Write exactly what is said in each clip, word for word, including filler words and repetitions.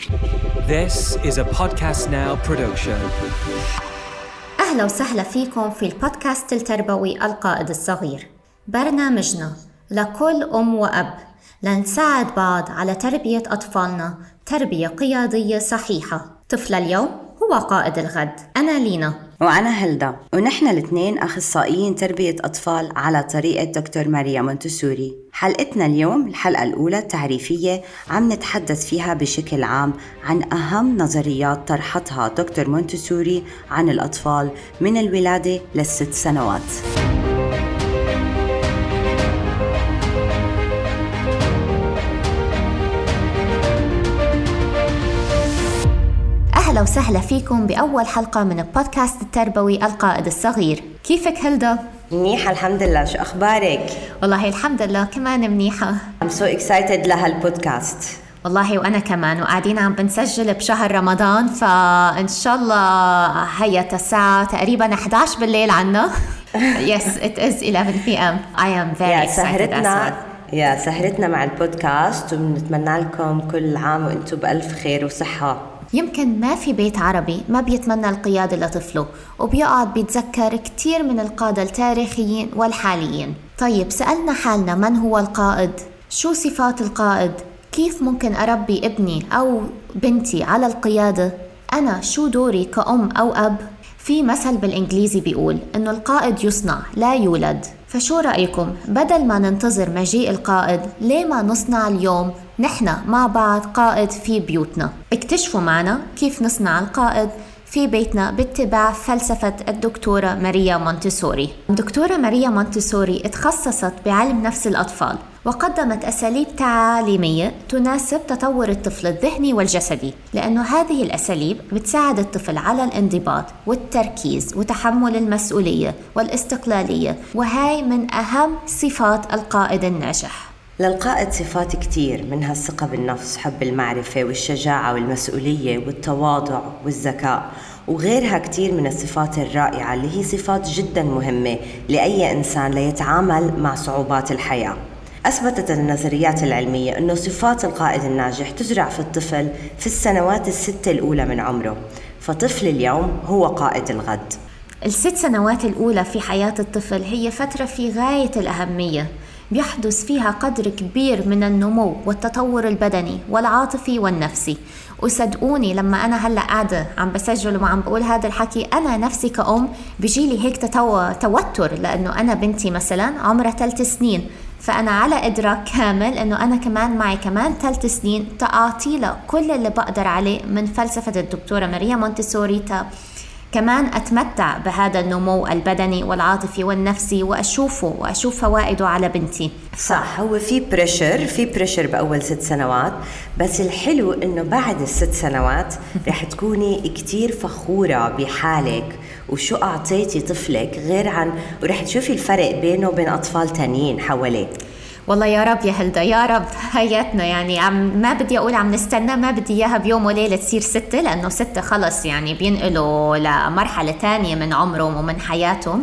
This is a Podcast Now production. أهلا وسهلا فيكم في البودكاست التربوي القائد الصغير، برنامجنا لكل أم وأب لنساعد بعض على تربية أطفالنا تربية قيادية صحيحة. طفل اليوم هو قائد الغد. أنا لينا وأنا هلدا، ونحن الاثنين أخصائيين تربية أطفال على طريقة دكتور ماريا مونتسوري. حلقتنا اليوم الحلقة الأولى التعريفية، عم نتحدث فيها بشكل عام عن أهم نظريات طرحتها دكتور مونتسوري عن الأطفال من الولادة للست سنوات. أهلا وسهلا فيكم بأول حلقة من البودكاست التربوي القائد الصغير. كيفك هلدا؟ منيحة الحمد لله، شو أخبارك؟ والله الحمد لله كمان منيحة. I'm so excited لهالبودكاست. والله وأنا كمان، وقاعدين عم بنسجل بشهر رمضان، فإن شاء الله هي الساعة تقريبا إحدى عشر بالليل عنا. Yes, it is eleven p m I am very excited as well. يا سهرتنا مع البودكاست، ونتمنى لكم كل عام وأنتم بألف خير وصحة. يمكن ما في بيت عربي ما بيتمنى القيادة لطفله، وبيقعد بيتذكر كتير من القادة التاريخيين والحاليين. طيب سألنا حالنا، من هو القائد؟ شو صفات القائد؟ كيف ممكن أربي ابني أو بنتي على القيادة؟ أنا شو دوري كأم أو أب؟ في مثل بالإنجليزي بيقول إنه القائد يصنع لا يولد. فشو رأيكم؟ بدل ما ننتظر مجيء القائد، ليه ما نصنع اليوم نحن مع بعض قائد في بيوتنا؟ اكتشفوا معنا كيف نصنع القائد في بيتنا باتباع فلسفة الدكتورة ماريا مونتسوري. الدكتورة ماريا مونتسوري اتخصصت بعلم نفس الأطفال، وقدمت أساليب تعليمية تناسب تطور الطفل الذهني والجسدي، لأنه هذه الأساليب بتساعد الطفل على الانضباط والتركيز وتحمل المسؤولية والاستقلالية، وهي من أهم صفات القائد الناجح. للقائد صفات كتير، منها الثقة بالنفس، حب المعرفة والشجاعة والمسؤولية والتواضع والذكاء، وغيرها كتير من الصفات الرائعة اللي هي صفات جدا مهمة لأي إنسان ليتعامل مع صعوبات الحياة. أثبتت النظريات العلمية أنه صفات القائد الناجح تزرع في الطفل في السنوات الستة الأولى من عمره، فطفل اليوم هو قائد الغد. الست سنوات الأولى في حياة الطفل هي فترة في غاية الأهمية، بيحدث فيها قدر كبير من النمو والتطور البدني والعاطفي والنفسي. وصدقوني لما أنا هلأ قاعدة عم بسجل وعم بقول هذا الحكي، أنا نفسي كأم بيجيلي هيك تتو... توتر، لأنه أنا بنتي مثلا عمرها ثلاث سنين، فأنا على إدراك كامل أنه أنا كمان معي كمان ثلاث سنين تعاطي له كل اللي بقدر عليه من فلسفة الدكتورة ماريا مونتسوري، تا كمان أتمتع بهذا النمو البدني والعاطفي والنفسي وأشوفه وأشوف فوائده على بنتي. صح، هو في بريشر في بريشر بأول ست سنوات، بس الحلو إنه بعد الست سنوات رح تكوني كتير فخورة بحالك وشو أعطيتي طفلك، غير عن ورح تشوفي الفرق بينه وبين أطفال تانيين حواليه. والله يا رب يا هلدا، يا رب حياتنا يعني عم ما بدي أقول عم نستنى، ما بدي إياها بيوم وليلة تصير ستة، لأنه ستة خلص يعني بينقلوا لمرحلة تانية من عمرهم ومن حياتهم.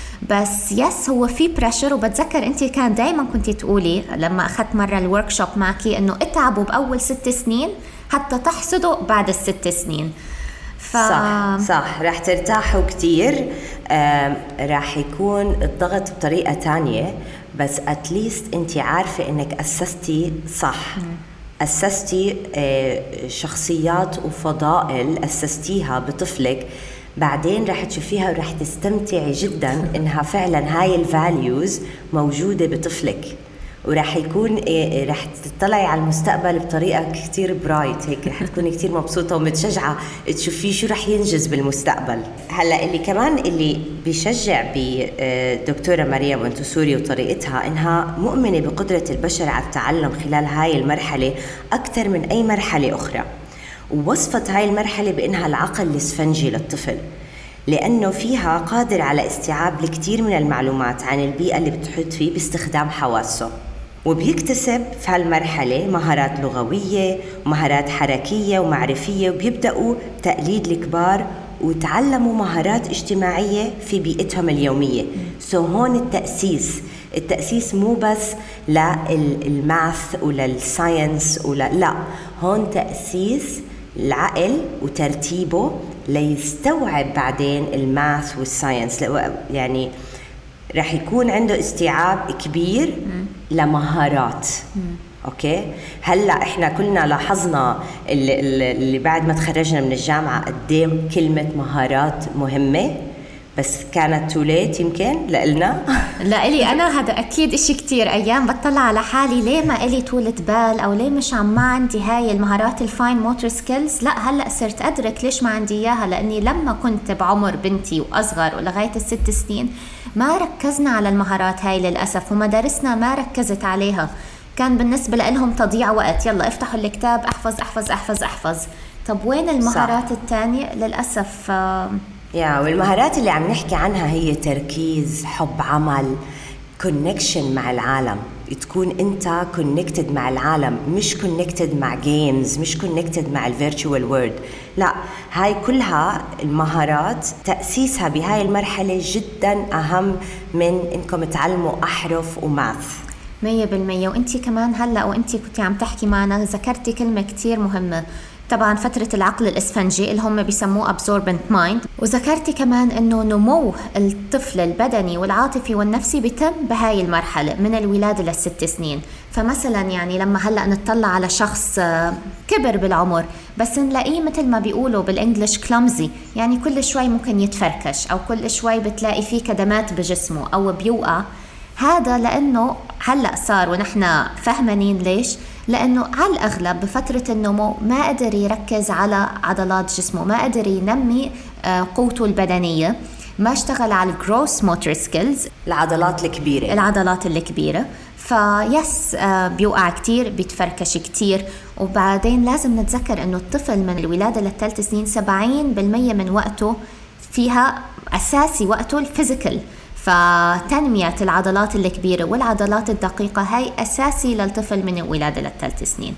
بس يس هو في بريشر، وبتذكر أنت كان دايما كنتي تقولي لما أخذت مرة الوركشوب معكي إنه اتعبوا بأول ست سنين حتى تحصدوا بعد الست سنين. ف... صح صح رح ترتاحوا كتير، رح يكون الضغط بطريقة تانية، بس اتليست انت عارفة انك أسستي صح. م. أسستي شخصيات وفضائل أسستيها بطفلك، بعدين رح تشوفيها ورح تستمتعي جدا انها فعلا هاي الفاليوز موجودة بطفلك، ورح يكون إيه رح تطلعي على المستقبل بطريقة كتير برايت، هيك رح تكوني كتير مبسوطة ومتشجعة تشوفي شو رح ينجز بالمستقبل. هلأ اللي كمان اللي بيشجع بدكتورة ماريا مونتسوري وطريقتها إنها مؤمنة بقدرة البشر على التعلم خلال هاي المرحلة أكثر من أي مرحلة أخرى، ووصفت هاي المرحلة بإنها العقل الإسفنجي للطفل، لأنه فيها قادر على استيعاب الكثير من المعلومات عن البيئة اللي بتحيط فيه باستخدام حواسه، وبيكتسب في هالمرحلة مهارات لغوية ومهارات حركية ومعرفية، وبيبدأوا تقليد الكبار وتعلموا مهارات اجتماعية في بيئتهم اليومية. سو هون التأسيس التأسيس مو بس للماث ولا الساينس ولا لا، هون تأسيس العقل وترتيبه ليستوعب بعدين الماث والساينس. يعني رح يكون عنده استيعاب كبير لمهارات. اوكي هلا احنا كلنا لاحظنا اللي, اللي بعد ما تخرجنا من الجامعه قدام كلمه مهارات مهمه، بس كانت توليت يمكن لإلنا. لا إلي أنا هذا أكيد إشي كتير أيام بطلع على حالي ليه ما إلي طولة بال أو ليه مش عم ما عندي هاي المهارات الفاين موتور سكيلز. لا هلأ صرت أدرك ليش ما عندي إياها، لأني لما كنت بعمر بنتي وأصغر ولغاية الست سنين ما ركزنا على المهارات هاي للأسف، ومدارسنا ما ركزت عليها. كان بالنسبة لهم تضييع وقت، يلا افتحوا الكتاب احفظ احفظ احفظ احفظ. طب وين المهارات صح. التانية للأسف آه يا والمهارات اللي عم نحكي عنها هي تركيز، حب عمل، كونكشن مع العالم. تكون انت كونكتد مع العالم، مش كونكتد مع جيمز، مش كونكتد مع الفيرتشوال وورد. لا هاي كلها المهارات تأسيسها بهاي المرحلة جدا أهم من انكم تعلموا أحرف وماث. مية بالمية. وانتي كمان هلأ وانتي كنتي عم تحكي معنا ذكرتي كلمة كتير مهمة، طبعا فترة العقل الإسفنجي اللي هم بيسموه absorbent mind، وذكرتي كمان انه نمو الطفل البدني والعاطفي والنفسي بيتم بهاي المرحلة من الولادة للست سنين. فمثلا يعني لما هلأ نطلع على شخص كبر بالعمر بس نلاقيه مثل ما بيقولوا بالإنجليش clumsy، يعني كل شوي ممكن يتفركش أو كل شوي بتلاقي فيه كدمات بجسمه أو بيوقع. هذا لأنه هلأ صار ونحن فهمانين ليش، لأنه على الأغلب بفترة النمو ما قدر يركز على عضلات جسمه، ما قدر ينمي قوته البدنية، ما اشتغل على الجروس موتور سكيلز، العضلات الكبيرة العضلات الكبيرة فيس بيوقع كتير، بيتفركش كتير. وبعدين لازم نتذكر أنه الطفل من الولادة للثلاث سنين سبعين بالمية من وقته فيها أساسي وقته الفيزيكال، فتنمية العضلات الكبيرة والعضلات الدقيقة هاي أساسي للطفل من الولادة للثلاث سنين.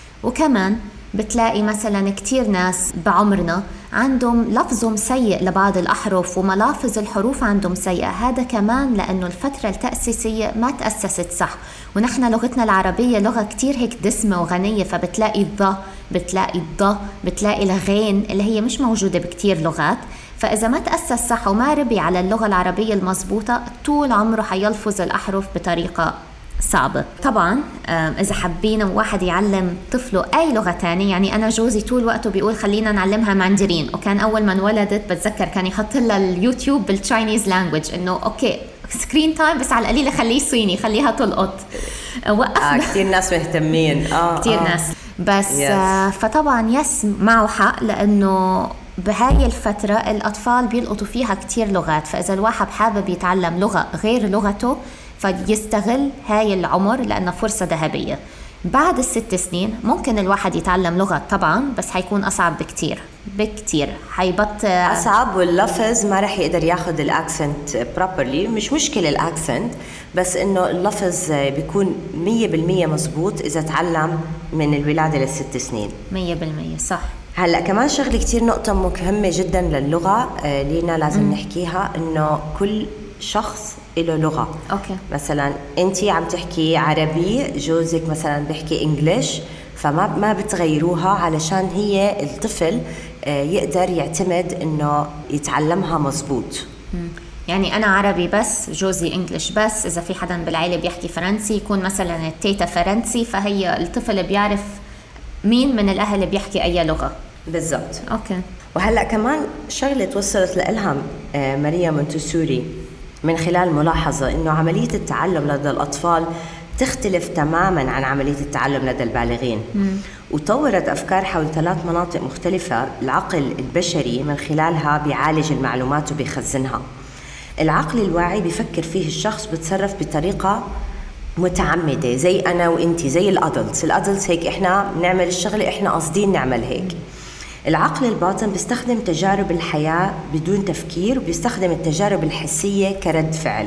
وكمان بتلاقي مثلا كتير ناس بعمرنا عندهم لفظهم سيء لبعض الأحرف وملافظ الحروف عندهم سيئة، هذا كمان لأنه الفترة التأسيسية ما تأسست صح. ونحن لغتنا العربية لغة كتير هيك دسمة وغنية، فبتلاقي الض بتلاقي الض بتلاقي الغين اللي هي مش موجودة بكتير لغات. فإذا ما تأسس صح وما ربي على اللغة العربية المضبوطة طول عمره حيلفظ الأحرف بطريقة صعبة. طبعا إذا حابين واحد يعلم طفله أي لغة تانية، يعني أنا جوزي طول وقته بيقول خلينا نعلمها ماندرين، وكان أول ما انولدت بتذكر كان يحط لها اليوتيوب بالتشاينيز لانجويج إنه أوكي سكرين تايم بس على القليلة خليه صيني خليها تلقط. وقفنا. آه كتير ناس مهتمين آه كتير آه. ناس بس yes. آه فطبعا يس معه حق، لأنه بهاي الفترة الأطفال بيلقطوا فيها كتير لغات، فإذا الواحد حابب يتعلم لغة غير لغته فيستغل هاي العمر لأنها فرصة ذهبية. بعد الست سنين ممكن الواحد يتعلم لغة طبعا، بس حيكون أصعب بكتير بكتير، حيبط أصعب، واللفظ ما رح يقدر ياخد الأكسنت بروبرلي. مش مشكلة الأكسنت، بس إنه اللفظ بيكون مية بالمية مزبوط إذا تعلم من الولادة للست سنين. مية بالمية صح. هلأ كمان شغلة كتير نقطة مهمة جدا للغة آه لينا لازم م. نحكيها، إنه كل شخص له لغة. أوكي. مثلا أنتي عم تحكي عربي، جوزك مثلا بيحكي إنجليش، فما ما بتغيروها علشان هي الطفل آه يقدر يعتمد إنه يتعلمها مزبوط. م. يعني أنا عربي بس جوزي إنجليش بس، إذا في حدا بالعائلة بيحكي فرنسي يكون مثلا التيتا فرنسي، فهي الطفل بيعرف مين من الأهل بيحكي أي لغة بالضبط. أوكي. وهلأ كمان شغلة توصلت لإلها ماريا مونتسوري من خلال ملاحظة إنه عملية التعلم لدى الأطفال تختلف تماماً عن عملية التعلم لدى البالغين. م. وطورت أفكار حول ثلاث مناطق مختلفة العقل البشري من خلالها بيعالج المعلومات وبيخزنها. العقل الواعي بيفكر فيه الشخص بتصرف بطريقة متعمدة، زي أنا وإنتي، زي الأدلتس الأدلتس هيك إحنا بنعمل الشغلة إحنا قاصدين نعمل هيك. العقل الباطن بيستخدم تجارب الحياة بدون تفكير، وبيستخدم التجارب الحسية كرد فعل.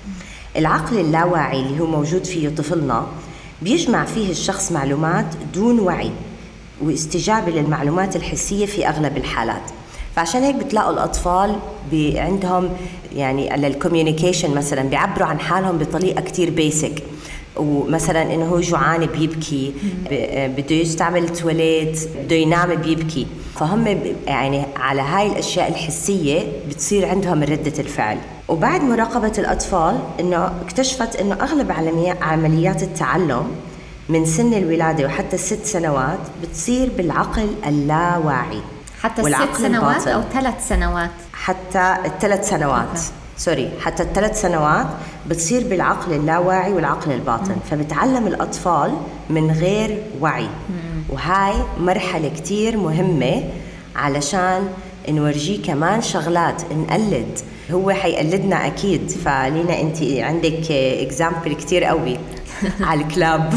العقل اللاواعي اللي هو موجود فيه طفلنا بيجمع فيه الشخص معلومات دون وعي واستجابة للمعلومات الحسية في أغلب الحالات. فعشان هيك بتلاقوا الأطفال عندهم يعني للكوميونيكيشن مثلا بيعبروا عن حالهم بطريقة كتير بيسك. ومثلا انه هو جوعان بيبكي، بده يستعمل تواليت، بده ينام بيبكي، فهم يعني على هاي الاشياء الحسيه بتصير عندهم ردة الفعل. وبعد مراقبه الاطفال انه اكتشفت انه اغلب عمليات التعلم من سن الولاده وحتى الست سنوات بتصير بالعقل اللاواعي. حتى الست سنوات الباطن. او ثلاث سنوات؟ حتى الثلاث سنوات أوكي. سوري حتى الثلاث سنوات بتصير بالعقل اللاواعي والعقل الباطن. مم. فبتعلم الأطفال من غير وعي. مم. وهاي مرحلة كتير مهمة علشان نورجيه كمان شغلات نقلد. هو حيقلدنا أكيد. فلينا أنت عندك إكزامبل كتير قوي على الكلاب.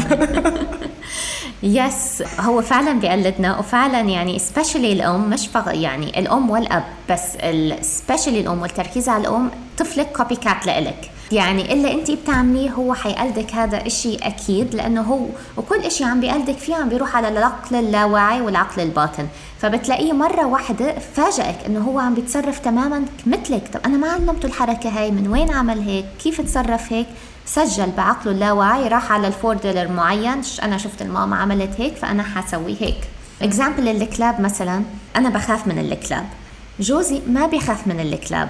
يس هو فعلا بيقلدنا، وفعلا يعني especially الأم، مش فقط يعني الأم والأب بس especially الأم والتركيز على الأم. طفلك كوبي كات لإلك، يعني إلا أنتي بتعمليه هو حيقلدك، هذا إشي أكيد، لأنه هو وكل إشي عم بيقلدك فيه عم بيروح على العقل اللاواعي والعقل الباطن. فبتلاقيه مرة واحدة فاجئك إنه هو عم بيتصرف تماما مثلك. طب أنا ما علمته الحركة هاي، من وين عمل هيك، كيف تصرف هيك، سجل بعقله اللاواعي، راح على الفوردلر معين، أنا شفت الماما عملت هيك فأنا حسوي هيك. إكزامبل الكلاب مثلا، أنا بخاف من الكلاب، جوزي ما بيخاف من الكلاب.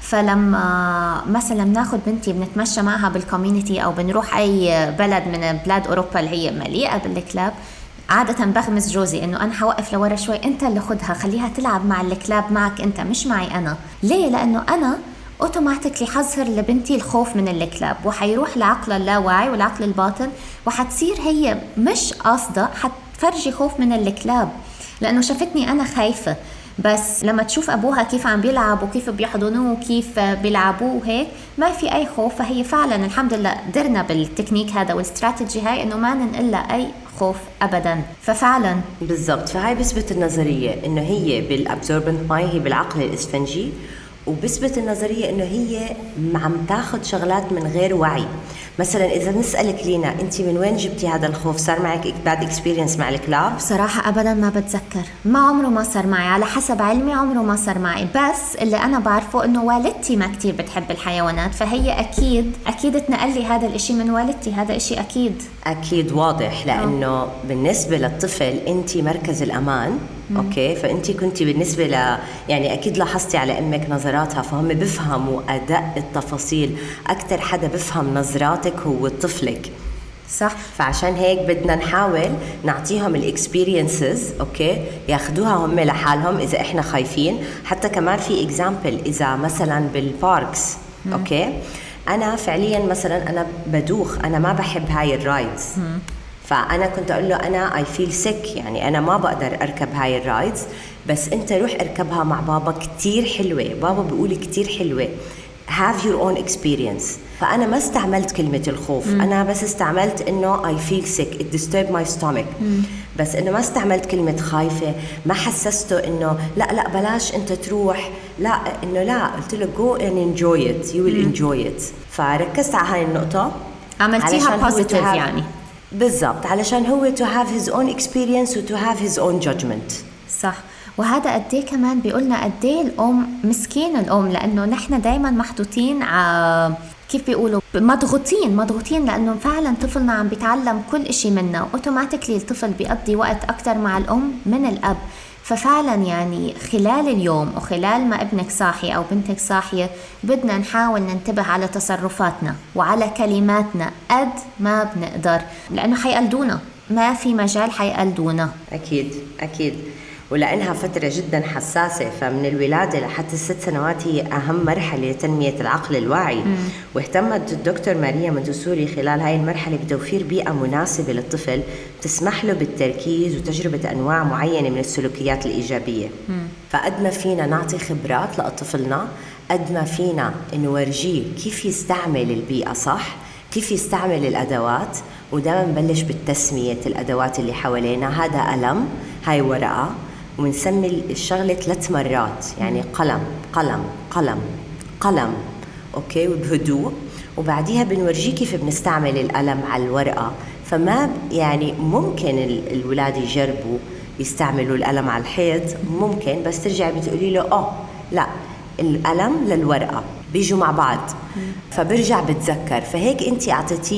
فلما مثلا ناخد بنتي بنتمشى معها بالكوميونتي أو بنروح أي بلد من بلاد أوروبا اللي هي مليئة بالكلاب، عادة بغمس جوزي إنه أنا حوقف لورا شوي، أنت اللي خدها خليها تلعب مع الكلاب معك أنت، مش معي أنا. ليه؟ لأنه أنا اوتوماتيكلي حظهر لبنتي الخوف من الكلاب، وحيروح لعقل اللاواعي والعقل الباطن، وحتصير هي مش قاصده حتفرجي خوف من الكلاب لانه شافتني انا خايفه. بس لما تشوف ابوها كيف عم بيلعب وكيف بيحضنوه وكيف بيلعبوه هيك، ما في اي خوف. فهي فعلا الحمد لله قدرنا بالتكنيك هذا والاستراتيجي هاي انه ما ننقل اي خوف ابدا. ففعلا بالضبط. فهاي بثبت النظريه انه هي بالابزوربنت ماي، هي بالعقل الاسفنجي، وبثبت النظرية إنه هي عم تاخد شغلات من غير وعي. مثلا إذا نسألك لينا أنت من وين جبتي هذا الخوف؟ صار معك باد اكسبيرينس مع الكلاب؟ بصراحة أبدا ما بتذكر، ما عمره ما صار معي، على حسب علمي عمره ما صار معي. بس اللي أنا بعرفه إنه والدتي ما كتير بتحب الحيوانات، فهي أكيد أكيد تنقلي هذا الإشي من والدتي، هذا إشي أكيد أكيد واضح. لأنه أوه. بالنسبة للطفل أنت مركز الأمان. مم. أوكي، فأنتي كنتي بالنسبة ل يعني أكيد لاحظتي على أمك نظراتها، فهم بفهموا أداء التفاصيل. أكتر حدا بفهم نظراتك هو طفلك، صح؟ فعشان هيك بدنا نحاول نعطيهم الاكسبيرينسز، أوكي، ياخدوها هم لحالهم إذا إحنا خايفين. حتى كمان في إكزامبل إذا مثلا بالباركس، مم. أوكي، أنا فعليا مثلا أنا بدوخ، أنا ما بحب هاي الرايدز، مم. فأنا كنت أقول له أنا I feel sick، يعني أنا ما بقدر أركب هاي الرايدز، بس أنت روح أركبها مع بابا كتير حلوة، بابا بيقول كتير حلوة، have your own experience. فأنا ما استعملت كلمة الخوف، م. أنا بس استعملت إنه I feel sick, it disturbed my stomach، م. بس إنه ما استعملت كلمة خايفة، ما حسسته إنه لا لا بلاش أنت تروح، لا إنه لا، قلت له go and enjoy it, you will م. enjoy it. فركزت على هاي النقطة، عملتيها positive يعني. بالضبط، علشان هو to have his own experience و to have his own judgment. صح. وهذا قديه كمان بيقولنا قديه الأم مسكين الأم، لأنه نحن دايما محطوطين ع كيف بيقولوا مضغوطين مضغوطين لأنه فعلا طفلنا عم بيتعلم كل إشي منا، أوتوماتيكلي الطفل بيقضي وقت أكتر مع الأم من الأب. ففعلا يعني خلال اليوم وخلال ما ابنك صاحي أو بنتك صاحية بدنا نحاول ننتبه على تصرفاتنا وعلى كلماتنا قد ما بنقدر، لأنه حيقلدونا، ما في مجال حيقلدونا. أكيد أكيد. ولأنها فترة جدا حساسة، فمن الولادة لحتى الست سنوات هي أهم مرحلة لتنمية العقل الواعي. مم. واهتمت الدكتور ماريا مونتسوري خلال هاي المرحلة بتوفير بيئة مناسبة للطفل تسمح له بالتركيز وتجربة أنواع معينة من السلوكيات الإيجابية. مم. فقد ما فينا نعطي خبرات لطفلنا، قد ما فينا نورجيه كيف يستعمل البيئة صح، كيف يستعمل الأدوات. ودائما نبلش بالتسمية الأدوات اللي حوالينا، هذا قلم، هاي ورقة، ونسمي الشغلة ثلاث مرات، يعني قلم قلم قلم قلم، أوكي، وبهدوء. وبعديها بنورجيه كيف بنستعمل القلم على الورقة. فما يعني ممكن الولاد يجربوا يستعملوا القلم على الحيط، ممكن، بس ترجع بتقولي له آه لا، القلم للورقة بيجوا مع بعض، فبرجع بتذكر. فهيك أنت أعطيتيه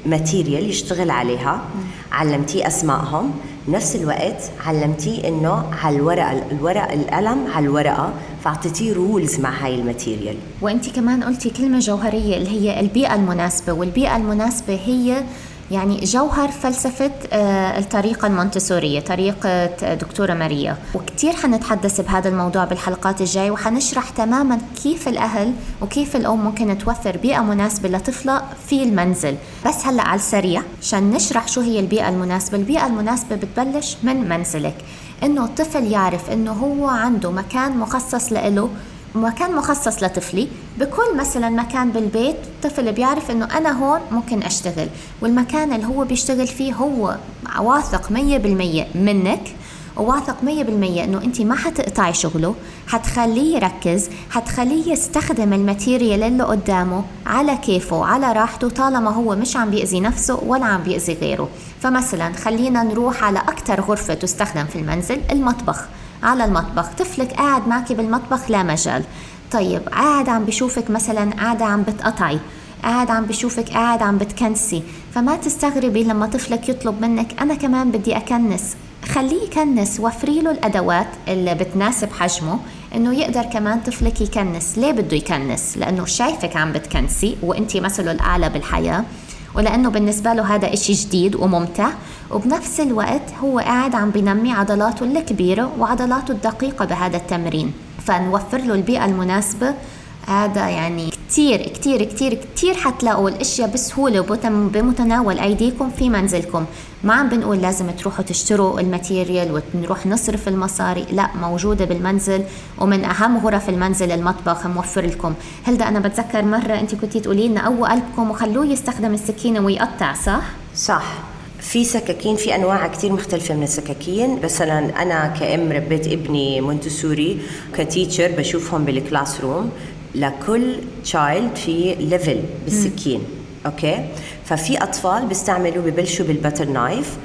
ماتيريال يشتغل عليها، علمتيه أسمائهم، نفس الوقت علمتيه إنه على الورقة الورق القلم على الورقة، فأعطيتيه رولز مع هاي الماتيريال. وأنت كمان قلتي كلمة جوهرية اللي هي البيئة المناسبة، والبيئة المناسبة هي يعني جوهر فلسفة الطريقة المونتسورية، طريقة دكتورة ماريا. وكتير حنتحدث بهذا الموضوع بالحلقات الجاي، وحنشرح تماما كيف الأهل وكيف الأم ممكن توفر بيئة مناسبة لطفلة في المنزل. بس هلأ على السريع عشان نشرح شو هي البيئة المناسبة. البيئة المناسبة بتبلش من منزلك، إنه الطفل يعرف إنه هو عنده مكان مخصص لإله، مكان مخصص لطفلي. بكل مثلا مكان بالبيت الطفل بيعرف انه انا هون ممكن اشتغل، والمكان اللي هو بيشتغل فيه هو واثق مية بالمية منك، وواثق مية بالمية انه انتي ما حتقطعي شغله، حتخليه يركز، حتخليه يستخدم الماتيريال اللي قدامه على كيفه على راحته، طالما هو مش عم بيأذي نفسه ولا عم بيأذي غيره. فمثلا خلينا نروح على اكتر غرفة تستخدم في المنزل، المطبخ. على المطبخ طفلك قاعد معك بالمطبخ لا مجال، طيب قاعد عم بشوفك مثلا قاعدة عم بتقطعي، قاعد عم بشوفك قاعد عم بتكنسي، فما تستغربي لما طفلك يطلب منك أنا كمان بدي أكنس. خليه يكنس، وفري له الأدوات اللي بتناسب حجمه إنه يقدر كمان طفلك يكنس. ليه بده يكنس؟ لأنه شايفك عم بتكنسي وإنتي مثله الأعلى بالحياة، ولأنه بالنسبة له هذا إشي جديد وممتع، وبنفس الوقت هو قاعد عم بينمي عضلاته الكبيرة وعضلاته الدقيقة بهذا التمرين. فنوفر له البيئة المناسبة. هذا يعني كتير كتير كتير كتير حتلاقوا الاشياء بسهولة بمتناول ايديكم في منزلكم. ما عم بنقول لازم تروحوا تشتروا الماتيريال ونروح نصرف المصاري، لا، موجودة بالمنزل. ومن اهم غرف المنزل المطبخ موفر لكم. هلدا انا بتذكر مرة انت كنتي تقولي لنا قووا قلبكم وخلوه يستخدم السكينة ويقطع، صح؟ صح. في سكاكين، في أنواع كتير مختلفة من السكاكين. مثلا أنا كأم ربيت ابني مونتسوري، كتيتشر بشوفهم بالكلاس روم، لكل تشايلد في ليفل بالسكين. م. أوكي، ففي أطفال بيستعملوا ببلشوا بالبتر نايف،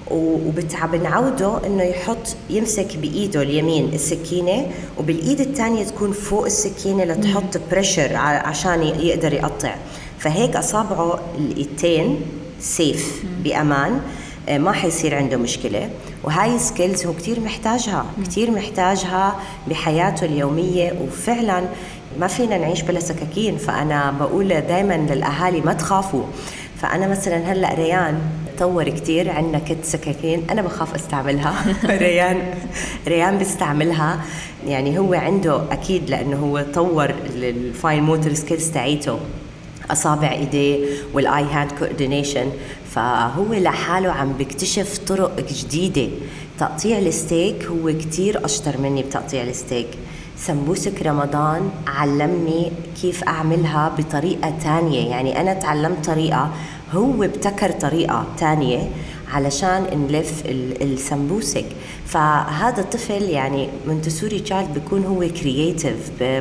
وبنعوده إنه يحط يمسك بإيده اليمين السكينة، وبالإيد الثانية تكون فوق السكينة لتحط بريشر عشان يقدر يقطع. فهيك أصابعه الإيدتين سيف بأمان، ما حيصير عنده مشكلة. وهاي سكيلز هو كتير محتاجها، كتير محتاجها بحياته اليومية. وفعلا ما فينا نعيش بلا سكاكين. فأنا بقول دايما للأهالي ما تخافوا. فأنا مثلا هلأ ريان طور كتير، عندنا كت سكاكين أنا بخاف استعملها. ريان ريان بيستعملها، يعني هو عنده أكيد لأنه هو طور الفاين موتور سكيلز تاعيته، أصابع إيديه والآي هاند كوردينيشن. فهو لحاله عم بيكتشف طرق جديدة. تقطيع الستيك هو كتير أشطر مني بتقطيع الستيك. سمبوسك رمضان علمني كيف أعملها بطريقة تانية، يعني أنا تعلمت طريقة، هو ابتكر طريقة تانية علشان نلف السمبوسك. فهذا الطفل يعني مونتسوري تشايلد بيكون هو كرياتيف،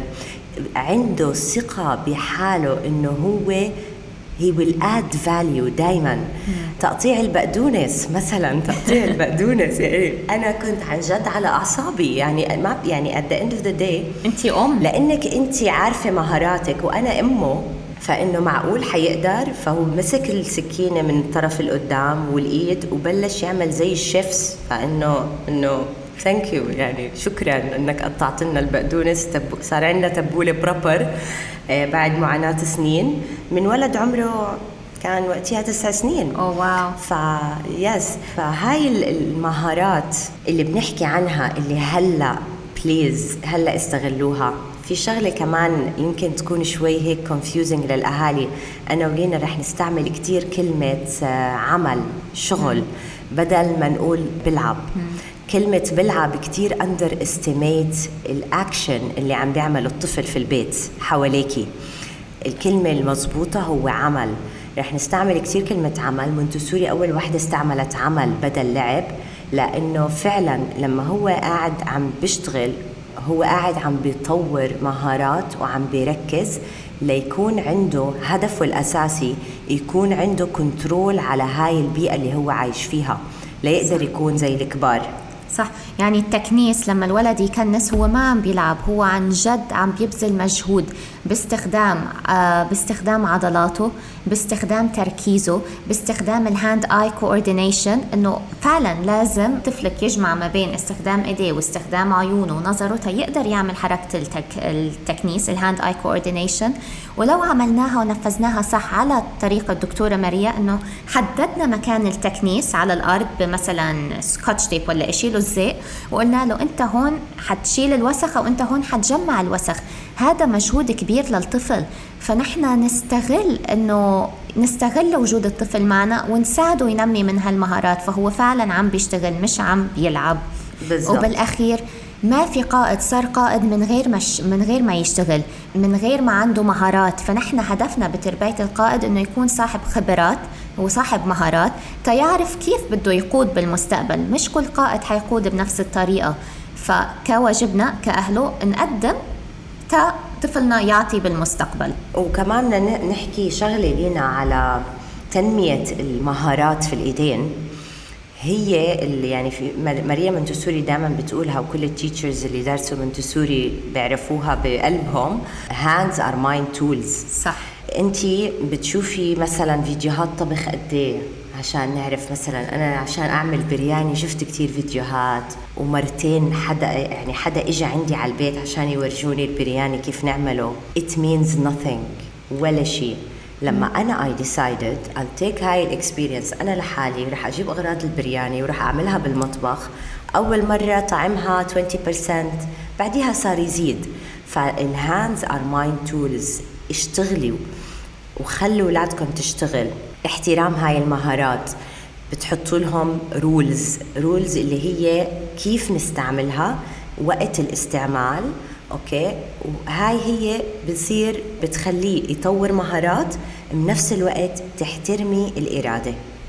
عنده ثقة بحاله إنه هو he will add value دايما. تقطيع البقدونس مثلا، تقطيع البقدونس يعني أنا كنت عن جد على أعصابي، يعني ما يعني at the end of the day أنتي أم، لأنك أنتي عارفة مهاراتك وأنا أمه، فإنه معقول حيقدر. فهو مسك السكينة من الطرف القدام والإيد وبلش يعمل زي الشيفس. فإنه إنه ثانك يو، يعني شكرا انك قطعت لنا البقدونس. تب... صار عندنا تبوله بروبر آه بعد معاناه سنين من ولد عمره كان وقتها تسع سنين. اوه واو. ف يس فهاي المهارات اللي بنحكي عنها اللي هلا بليز هلا استغلوها. في شغله كمان يمكن تكون شوي هيك confusing للاهالي، انا ولينا رح نستعمل كتير كلمه عمل شغل م. بدل ما نقول بلعب. م. كلمة بلعب كتير أندر استيميت الأكشن اللي عم بيعمل الطفل في البيت حواليكي. الكلمة المضبوطة هو عمل. رح نستعمل كتير كلمة عمل. مونتسوري أول واحدة استعملت عمل بدل لعب، لأنه فعلا لما هو قاعد عم بيشتغل هو قاعد عم بيطور مهارات وعم بيركز ليكون عنده هدفه الأساسي، يكون عنده كنترول على هاي البيئة اللي هو عايش فيها، ليقدر يكون زي الكبار. صح. يعني التكنيس لما الولد يكنس هو ما عم بيلعب، هو عن جد عم بيبذل مجهود باستخدام آه باستخدام عضلاته، باستخدام تركيزه، باستخدام الهاند اي كوردينيشن، انه فعلا لازم طفلك يجمع ما بين استخدام ايديه واستخدام عيونه ونظره تيقدر يعمل حركة التك... التكنيس الهاند اي كوردينيشن. ولو عملناها ونفذناها صح على طريقة الدكتورة ماريا، انه حددنا مكان التكنيس على الارض بمثلا سكوتش تيب ولا اشي له الزيت، وقلنا له انت هون حتشيل الوسخ او انت هون حتجمع الوسخ، هذا مجهود كبير للطفل. فنحن نستغل انه نستغل وجود الطفل معنا ونساعده ينمي من هالمهارات، فهو فعلا عم بيشتغل مش عم بيلعب. بالزبط. وبالاخير ما في قائد صار قائد من غير مش من غير ما يشتغل، من غير ما عنده مهارات. فنحن هدفنا بتربية القائد انه يكون صاحب خبرات وصاحب مهارات تيعرف كيف بده يقود بالمستقبل. مش كل قائد حيقود بنفس الطريقة، فكواجبنا كأهله نقدم طفلنا يعطي بالمستقبل. وكمان نحكي شغلة لينا على تنمية المهارات في الإيدين، هي اللي يعني في ماريا مونتسوري دائما بتقولها، وكل التيتشرز اللي درسوا مونتسوري بيعرفوها بقلبهم، hands are mind tools. صح. انتي بتشوفي مثلا فيديوهات طبخ قد ايه عشان نعرف. مثلا انا عشان اعمل برياني شفت كتير فيديوهات، ومرتين حدا يعني حدا اجى عندي على البيت عشان يورجوني البرياني كيف نعمله. it means nothing ولا شيء. لما أنا I decided I'll take هاي الإكسبيرينس أنا لحالي، رح أجيب أغراض البرياني ورح أعملها بالمطبخ. أول مرة طعمها عشرين بالمية، بعديها صار يزيد. فالهاندز are mind tools. اشتغلوا وخلوا أولادكم تشتغل. احترام هاي المهارات، بتحطوا لهم رولز رولز اللي هي كيف نستعملها، وقت الاستعمال. اوكي، وهاي هي بتصير بتخليه يطور مهارات، بنفس الوقت تحترمي الإرادة.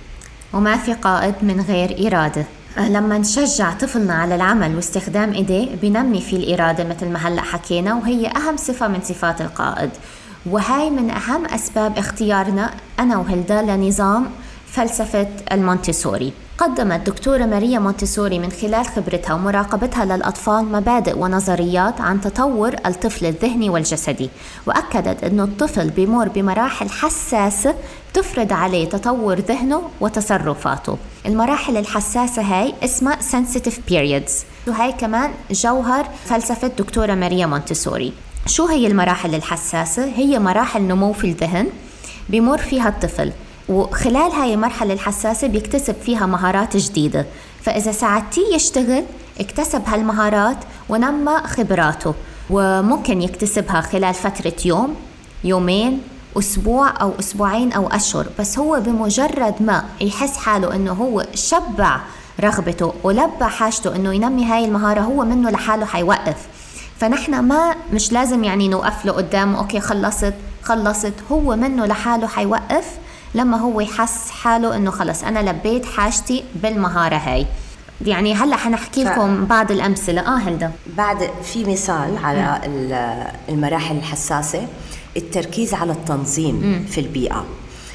وما في قائد من غير إرادة. لما نشجع طفلنا على العمل واستخدام إيديه بنمي في الإرادة مثل ما هلأ حكينا، وهي أهم صفة من صفات القائد. وهاي من أهم أسباب اختيارنا أنا وهلدا لنظام فلسفة المونتسوري. قدمت دكتورة ماريا مونتسوري من خلال خبرتها ومراقبتها للأطفال مبادئ ونظريات عن تطور الطفل الذهني والجسدي، وأكدت أن الطفل بيمر بمراحل حساسة تفرض عليه تطور ذهنه وتصرفاته. المراحل الحساسة هاي اسمها sensitive periods، وهي كمان جوهر فلسفة دكتورة ماريا مونتسوري. شو هي المراحل الحساسة؟ هي مراحل نمو في الذهن بيمر فيها الطفل، وخلال هاي المرحلة الحساسة بيكتسب فيها مهارات جديدة. فإذا ساعدتيه يشتغل اكتسب هالمهارات ونمى خبراته، وممكن يكتسبها خلال فترة يوم، يومين، أسبوع أو أسبوعين أو أشهر. بس هو بمجرد ما يحس حاله أنه هو شبع رغبته ولبى حاجته أنه ينمي هاي المهارة، هو منه لحاله حيوقف. فنحن ما مش لازم يعني نوقف له قدامه أوكي خلصت خلصت، هو منه لحاله حيوقف لما هو يحس حاله انه خلص انا لبيت حاجتي بالمهارة هاي. يعني هلا حنحكي لكم ف... بعض الامثلة. اه هلدا بعد في مثال على المراحل الحساسة، التركيز على التنظيم م. في البيئة.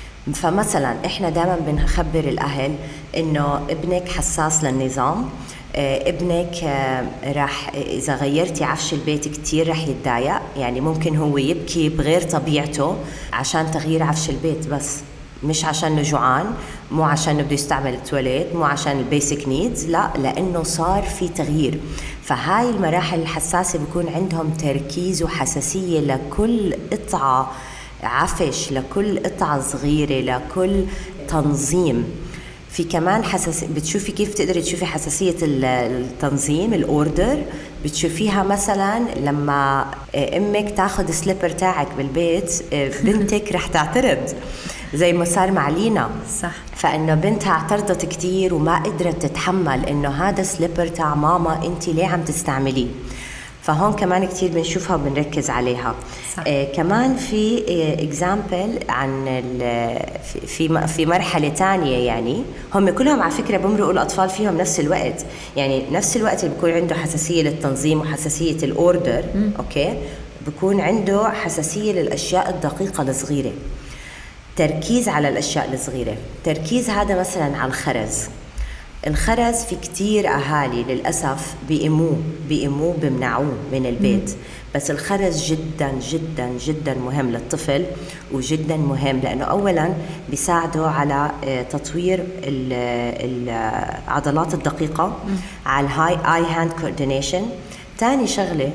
فمثلا احنا دائما بنخبر الاهل انه ابنك حساس للنظام، ابنك راح إذا غيرتي عفش البيت كتير راح يتضايق. يعني ممكن هو يبكي بغير طبيعته عشان تغيير عفش البيت، بس مش عشان جوعان، مو عشان بده يستعمل التواليت، مو عشان البيسك نيدز، لا، لأنه صار في تغيير. فهاي المراحل الحساسة بيكون عندهم تركيز وحساسية لكل قطعة عفش، لكل قطعة صغيرة، لكل تنظيم. في كمان حساس، بتشوفي كيف تقدري تشوفي حساسية التنظيم، الأوردر. بتشوفيها مثلا لما أمك تاخد سليبر تاعك بالبيت، بنتك رح تعترض زي ما صار مع لينا. صح. فإنه بنتها اعترضت كتير وما قدرت تتحمل إنه هذا سليبر تاع ماما أنتي ليه عم تستعمليه. فهون كمان كتير بنشوفها وبنركز عليها. آه كمان في اكزامبل آه عن في في مرحله تانية، يعني هم كلهم على فكره بمرقوا الاطفال فيهم نفس الوقت، يعني نفس الوقت اللي بيكون عنده حساسيه للتنظيم وحساسيه الاوردر، م. اوكي، بيكون عنده حساسيه للاشياء الدقيقه الصغيره، تركيز على الاشياء الصغيره. تركيز هذا مثلا على الخرز. الخرز في كتير أهالي للأسف بيقموه بيقموه بمنعوه من البيت. بس الخرز جدا جدا جدا مهم للطفل، وجدا مهم لأنه أولا بيساعده على تطوير العضلات الدقيقة، على الهاي اي هاند كوردينيشن. تاني شغلة،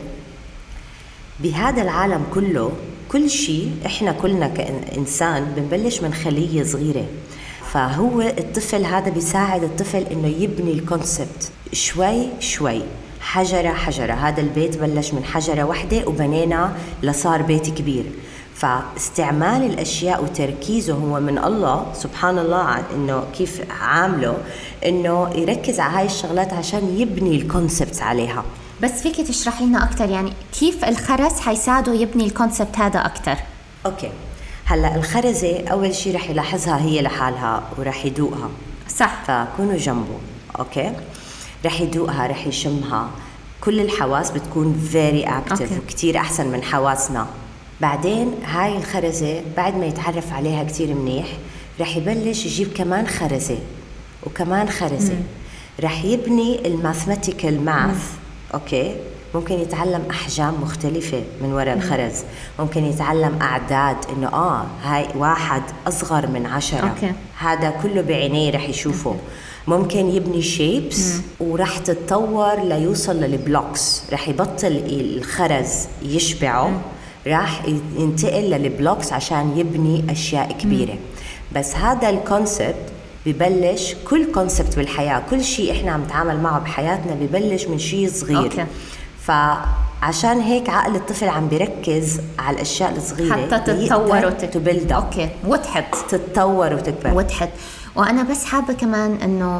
بهذا العالم كله كل شيء احنا كلنا كإنسان بنبلش من خلية صغيرة، فهو الطفل هذا بيساعد الطفل انه يبني الكونسبت شوي شوي، حجرة حجرة. هذا البيت بلش من حجرة واحدة وبنينا لصار بيت كبير. فاستعمال الأشياء وتركيزه هو من الله سبحان الله، إنه كيف عامله إنه يركز على هاي الشغلات عشان يبني الكونسبت عليها. بس فيك تشرحي لنا أكتر يعني كيف الخرز حيساعده يبني الكونسبت هذا أكتر؟ أوكي، هلأ الخرزة أول شيء رح يلاحظها هي لحالها ورح يدوقها، صح؟ فكونوا جنبه. أوكي، رح يدوقها، رح يشمها، كل الحواس بتكون very active وكتير أحسن من حواسنا. بعدين هاي الخرزة بعد ما يتعرف عليها كتير منيح رح يبلش يجيب كمان خرزة وكمان خرزة. مم. رح يبني الماثماتيكال ماث. أوكي، ممكن يتعلم أحجام مختلفة من وراء الخرز، ممكن يتعلم أعداد، إنه آه هاي واحد أصغر من عشرة. أوكي. هذا كله بعينيه رح يشوفه. أوكي. ممكن يبني شيبس ورح تتطور ليوصل للبلوكس، رح يبطل الخرز يشبعه. مم. راح ينتقل للبلوكس عشان يبني أشياء كبيرة. مم. بس هذا الكونسبت ببلش، كل كونسبت بالحياة، كل شيء إحنا عم نتعامل معه بحياتنا ببلش من شيء صغير. أوكي. فعشان هيك عقل الطفل عم بيركز على الأشياء الصغيرة حتى تتطور وتبلد. أوكي، وتحد تتطور وتكبر وتحد. وأنا بس حابة كمان إنه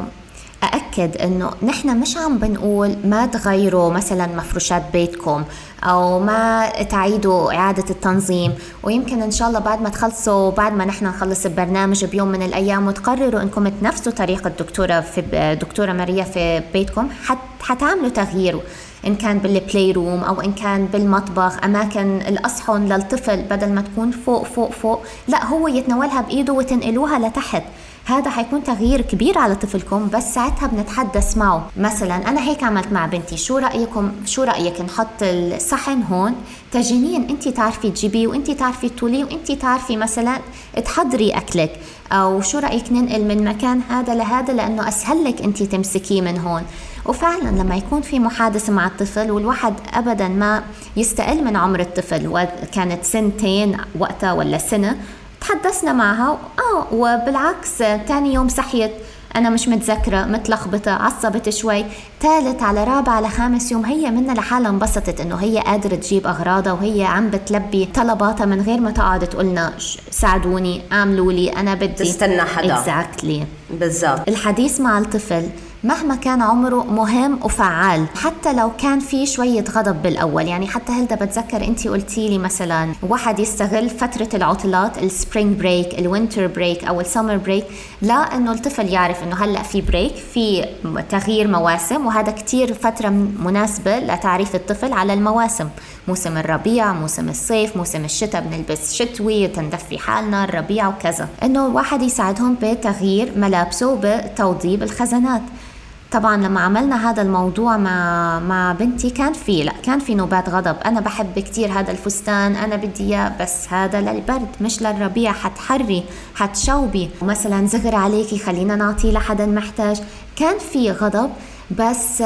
أأكد إنه نحن مش عم بنقول ما تغيروا مثلا مفروشات بيتكم أو ما تعيدوا إعادة التنظيم، ويمكن إن شاء الله بعد ما تخلصوا، بعد ما نحن نخلص البرنامج بيوم من الأيام وتقرروا إنكم تنفسوا طريقة الدكتورة في دكتورة ماريا في بيتكم، حت حتعملوا تغيير، إن كان بالبلاي روم أو إن كان بالمطبخ، أماكن الأصحن للطفل بدل ما تكون فوق فوق فوق لا هو يتناولها بإيده وتنقلوها لتحت. هذا حيكون تغيير كبير على طفلكم، بس ساعتها بنتحدث معه. مثلا أنا هيك عملت مع بنتي، شو رأيكم شو رأيك نحط الصحن هون تجينين أنت تعرفي تجيبيه وأنت تعرفي تطوليه وأنت تعرفي مثلا تحضري أكلك، أو شو رأيك ننقل من مكان هذا لهذا لأنه أسهل لك أنت تمسكيه من هون. وفعلا لما يكون في محادثة مع الطفل، والواحد أبدا ما يستقل من عمر الطفل، وكانت سنتين وقتها ولا سنة، تحدثنا معها آه وبالعكس تاني يوم صحيت أنا مش متذكرة، متلخبطة، عصبت شوي، ثالث على رابع على خامس يوم هي منها لحالها انبسطت إنه هي قادرة تجيب أغراضها وهي عم بتلبي طلباتها من غير ما تقعد تقولنا ساعدوني اعملوا لي أنا بدي تستنى حدا. exactly. بالضبط. الحديث مع الطفل مهما كان عمره مهم وفعال، حتى لو كان في شوية غضب بالأول. يعني حتى هلدا بتذكر أنتي قلتي لي مثلا واحد يستغل فترة العطلات، السبرينج بريك، الوينتر بريك أو السمر بريك، لا أنه الطفل يعرف أنه هلأ في بريك، في تغيير مواسم، وهذا كتير فترة مناسبة لتعريف الطفل على المواسم، موسم الربيع، موسم الصيف، موسم الشتاء بنلبس شتوي تندفي حالنا، الربيع وكذا. أنه واحد يساعدهم بتغيير ملابسه وبتوضيب الخزانات. طبعا لما عملنا هذا الموضوع مع مع بنتي كان في لا كان في نوبات غضب، انا بحب كتير هذا الفستان، انا بدي اياه، بس هذا للبرد مش للربيع، حتحري حتشوبي، ومثلا زغر عليكي خلينا نعطيه لحدا محتاج. كان في غضب، بس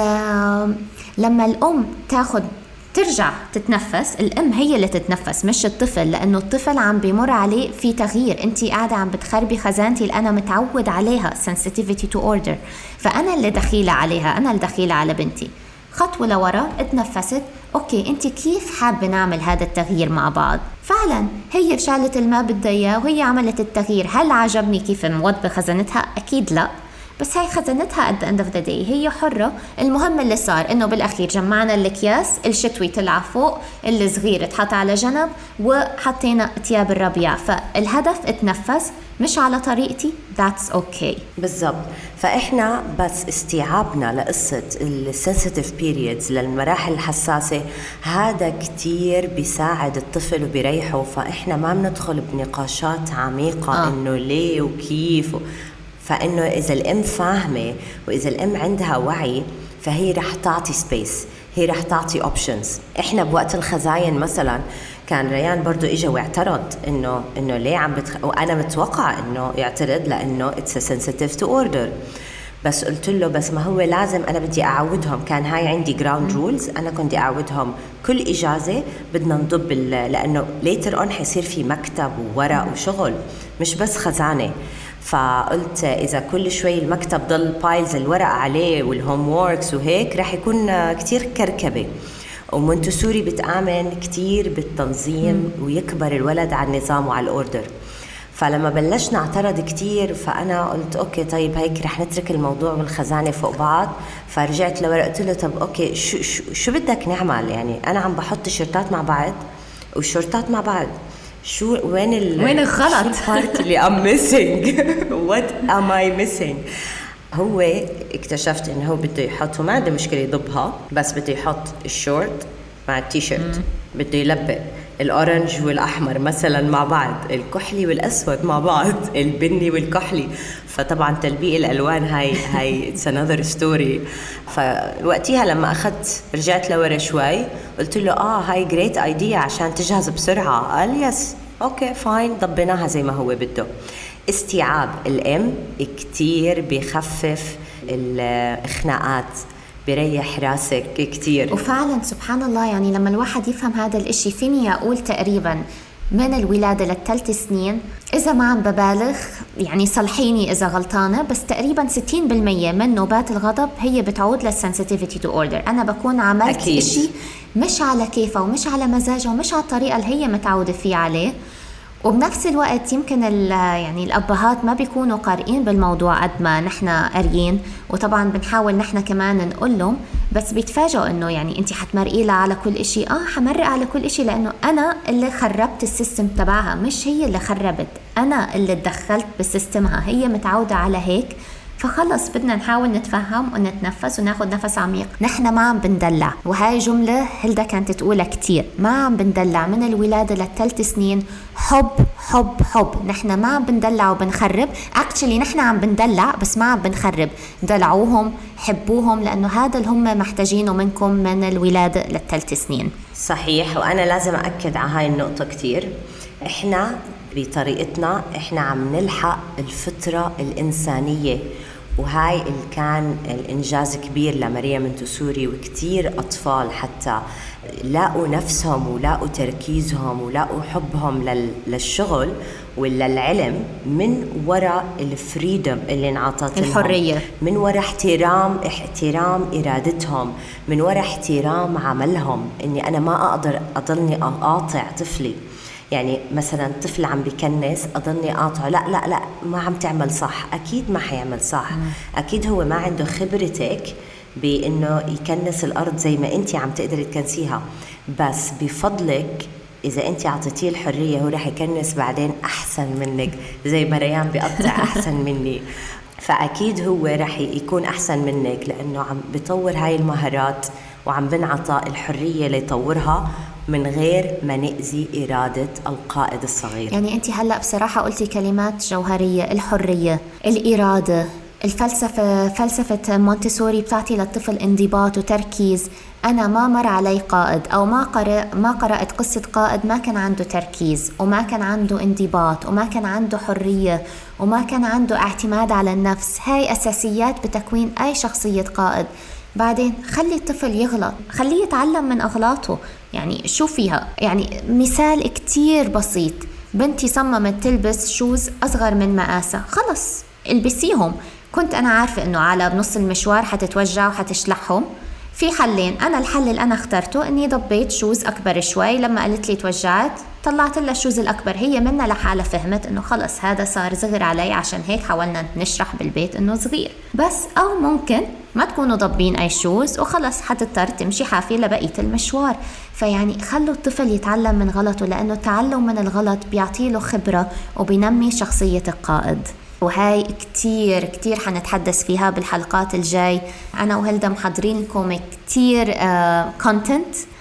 لما الام تاخد ترجع تتنفس، الأم هي اللي تتنفس مش الطفل، لأنه الطفل عم بيمر عليه في تغيير. أنتي قاعدة عم بتخربي خزانتي اللي أنا متعود عليها، sensitivity to order، فأنا اللي دخيلة عليها، أنا اللي دخيلة على بنتي. خطوة لورا، اتنفست، أوكي أنتي كيف حابة نعمل هذا التغيير مع بعض؟ فعلا هي شالت الماء بدها إياه وهي عملت التغيير. هل عجبني كيف موضبة خزانتها؟ أكيد لا، بس هاي خزانتها at the end of the day، هي حرة. المهم اللي صار إنه بالأخير جمعنا الأكياس، الشتوي طلع فوق، اللي صغير اتحط على جنب، وحطينا تياب الربيع. فالهدف اتنفس مش على طريقتي، that's okay. بالضبط. فإحنا بس استيعابنا لقصة السنسيتيف بيريدز للمراحل الحساسة هذا كتير بيساعد الطفل وبيريحه. فإحنا ما بندخل بنقاشات عميقة آه. إنه ليه وكيف و... فإنه إذا الأم فاهمة وإذا الأم عندها وعي فهي رح تعطي سبيس، هي رح تعطي اوبشنز. احنا بوقت الخزاين مثلا كان ريان برضو اجا واعترض انه انه ليه عم بتخ... وانا متوقع انه يعترض لانه اتس سنسيتيف تو اوردر، بس قلت له بس ما هو لازم انا بدي اعودهم، كان هاي عندي جراوند رولز انا كنت اعودهم كل اجازه بدنا نضب ال... لانه ليتر اون حيصير في مكتب وورق وشغل مش بس خزانه. فقلت إذا كل شوي المكتب ضل بايلز الورق عليه والهوم ووركس وهيك رح يكون كتير كركبة. ومونتسوري بتآمن كتير بالتنظيم ويكبر الولد على النظام وعلى الأوردر. فلما بلشنا اعترض كتير فأنا قلت أوكي طيب هيك رح نترك الموضوع والخزانة فوق بعض. فرجعت لورا قلت له طب أوكي شو, شو, شو بدك نعمل؟ يعني أنا عم بحط الشرطات مع بعض والشرطات مع بعض، شو وين ال وين الغلط؟ البارت اللي I'm missing what am I missing؟ هو اكتشفت انه هو بده يحط، وما عنده مشكله يضبها، بس بده يحط الشورت مع التيشيرت، بده يلبق الاورنج والاحمر مثلا مع بعض، الكحلي والاسود مع بعض، البني والكحلي. فطبعا تلبيق الالوان هاي هاي it's another story. فوقتها لما اخذت رجعت لورا شوي قلت له اه هاي جريت ايديا عشان تجهز بسرعه. قال يس اوكي فاين، ضبيناها زي ما هو بده. استيعاب الام كتير بيخفف الخناقات، بيريح راسك كتير. وفعلا سبحان الله، يعني لما الواحد يفهم هذا الاشي، فيني اقول تقريبا من الولادة للثلاث سنين، إذا ما عم ببالغ يعني صلحيني إذا غلطانة، بس تقريبا ستين بالمية من نوبات الغضب هي بتعود للسنسيتيفيتي تو أوردر. أنا بكون عملت أكيد. إشي مش على كيفها ومش على مزاجها ومش على الطريقة اللي هي متعودة فيه عليه. وبنفس الوقت يمكن يعني الأبهات ما بيكونوا قارئين بالموضوع قد ما نحنا قاريين، وطبعا بنحاول نحنا كمان نقول لهم، بس بيتفاجئوا إنه يعني أنت حتمرقي لها على كل إشي. آه حمرق على كل إشي لأنه أنا اللي خربت السيستم تبعها، مش هي اللي خربت، أنا اللي تدخلت بسيستمها، هي متعودة على هيك. فخلص بدنا نحاول نتفهم ونتنفس وناخد نفس عميق. نحن ما عم بندلع، وهاي جملة هلدا كانت تقولها كتير، ما عم بندلع من الولادة للثلاث سنين. حب حب حب، نحن ما عم بندلع وبنخرب. اكتشلي نحن عم بندلع بس ما عم بنخرب. دلعوهم، حبوهم، لأنه هذا اللي هم محتاجينه منكم من الولادة للثلاث سنين. صحيح، وأنا لازم أكد على هاي النقطة كتير. إحنا بطريقتنا إحنا عم نلحق الفطرة الإنسانية، وهاي اللي كان الإنجاز كبير لمريم مونتسوري، وكتير أطفال حتى لاقوا نفسهم ولاقوا تركيزهم ولاقوا حبهم للشغل ولا العلم من وراء الفريدم اللي انعطت لهم، الحرية، من وراء احترام احترام إرادتهم، من وراء احترام عملهم. إني أنا ما أقدر أضلني أقاطع طفلي، يعني مثلا طفل عم بيكنس أضلني قاطعه، لا لا لا ما عم تعمل صح، أكيد ما حيعمل صح. مم. أكيد هو ما عنده خبرتك بأنه يكنس الأرض زي ما أنت عم تقدري تكنسيها، بس بفضلك إذا أنت عطيتيه الحرية هو رح يكنس بعدين أحسن منك، زي ما ريان بيقطع أحسن مني. فأكيد هو رح يكون أحسن منك لأنه عم بيطور هاي المهارات وعم بنعطى الحرية ليطورها من غير ما نأذي إرادة القائد الصغير. يعني أنت هلأ بصراحة قلتي كلمات جوهرية، الحرية، الإرادة، الفلسفة. فلسفة مونتسوري بتعطي للطفل انضباط وتركيز. أنا ما مر علي قائد أو ما قرأ ما قرأت قصة قائد ما كان عنده تركيز وما كان عنده انضباط وما كان عنده حرية وما كان عنده اعتماد على النفس. هاي أساسيات بتكوين أي شخصية قائد. بعدين خلي الطفل يغلط، خليه يتعلم من أغلاطه. يعني شوفيها، يعني مثال كتير بسيط، بنتي صممت تلبس شوز أصغر من مقاسها، خلص البسيهم. كنت أنا عارفة إنه على بنص المشوار حتتوجع وحتشلحهم. في حلين، أنا الحل اللي أنا اخترته إني ضبيت شوز أكبر شوي. لما قالت لي توجعت طلعت لها الشوز الأكبر، هي منها لحالة فهمت إنه خلص هذا صار صغير علي، عشان هيك حاولنا نشرح بالبيت إنه صغير بس. أو ممكن ما تكونوا ضبين أي شوز وخلص حتضطر تمشي حافية لبقية المشوار. فيعني خلوا الطفل يتعلم من غلطه، لأنه التعلم من الغلط بيعطيله خبرة وبينمي شخصية القائد. وهاي كتير كتير حنتحدث فيها بالحلقات الجاي. أنا وهلدا محضرين لكم كتير كونتنت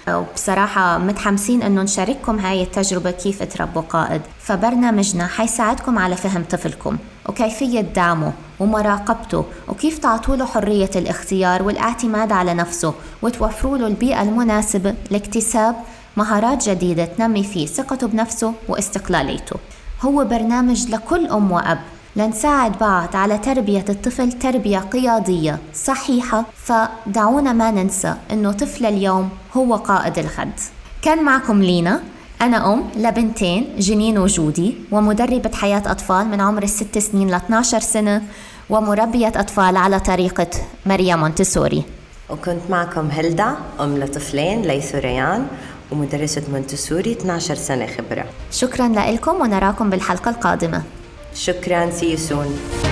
وبصراحة متحمسين أنه نشارككم هاي التجربة كيف تربوا قائد. فبرنامجنا حيساعدكم على فهم طفلكم وكيفية دعمه ومراقبته وكيف تعطوا له حرية الاختيار والاعتماد على نفسه وتوفروا له البيئة المناسبة لاكتساب مهارات جديدة تنمي فيه ثقته بنفسه واستقلاليته. هو برنامج لكل أم وأب لنساعد بعض على تربية الطفل تربية قيادية صحيحة. فدعونا ما ننسى أنه طفل اليوم هو قائد الغد. كان معكم لينا، أنا أم لبنتين جنين وجودي ومدربة حياة أطفال من عمر الست سنين ل اثناشر سنة ومربية أطفال على طريقة ماريا مونتسوري. وكنت معكم هيلدا، أم لطفلين ليث وريان ومدرسة مونتسوري اثناشر سنة خبرة. شكرا لكم ونراكم بالحلقة القادمة. شكرا، see you soon.